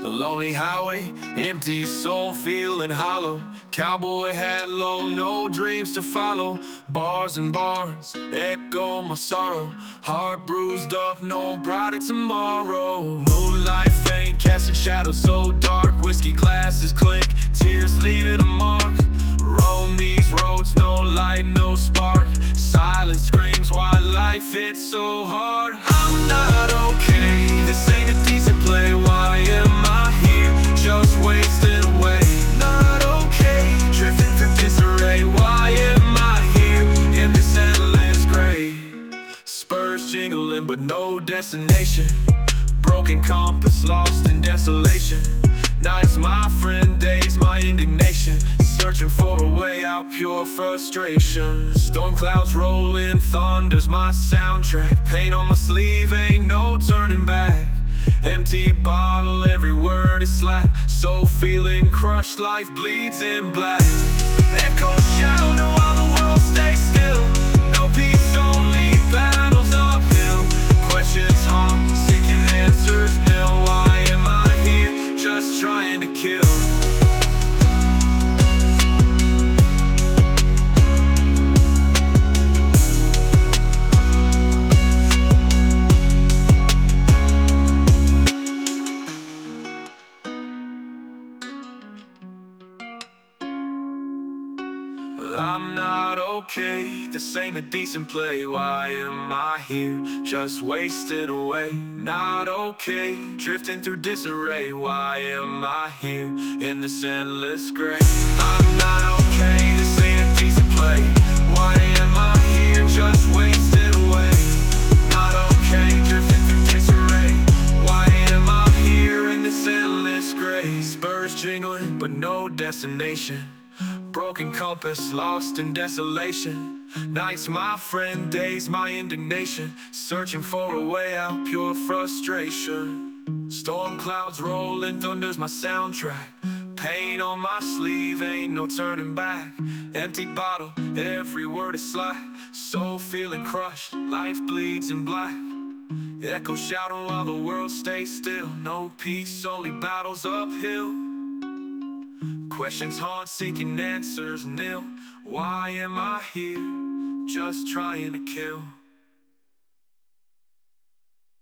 A lonely highway, empty soul feeling hollow. Cowboy hat low, no dreams to follow. Bars and barns echo my sorrow. Heart bruised up, no brighter tomorrow. Moonlight faint, casting shadows so dark. Whiskey glasses clink, tears leaving a mark. Roam these roads, no light, no spark. Silence screams why life hits so hard. I'm not okay, this ain't a decent play. Why am I here, just wasting away? Not okay, drifting through disarray. Why am I here, in this endless gray? Spurs jingling but no destination. Broken compass, lost in desolation. Nights my friend, days my indignation. Searching for a way out, pure frustration. Storm clouds rolling, thunder's my soundtrack. Pain on my sleeve, ain't no turning back. Empty bottle, every word is slack. Soul feeling crushed, life bleeds in black. Echoes shout while the world stays still. No peace, only battles uphill. Questions haunt, seeking answers nil. Why am I here, just trying to kill? I'm not okay, this ain't a decent play. Why am I here, just wasting away? Not okay, drifting through disarray. Why am I here, in this endless gray? I'm not okay, this ain't a decent play. Why am I here, just wasting away? Not okay, drifting through disarray. Why am I here, in this endless gray? Spurs jingling, but no destination. Broken compass, lost in desolation. Nights my friend, days my indignation. Searching for a way out, pure frustration. Storm clouds rolling, thunder's my soundtrack. Pain on my sleeve, ain't no turning back. Empty bottle, every word is slack. Soul feeling crushed, life bleeds in black. Echoes shouting while the world stays still. No peace, only battles uphill. Questions haunt, seeking answers nil. Why am I here, just trying to kill?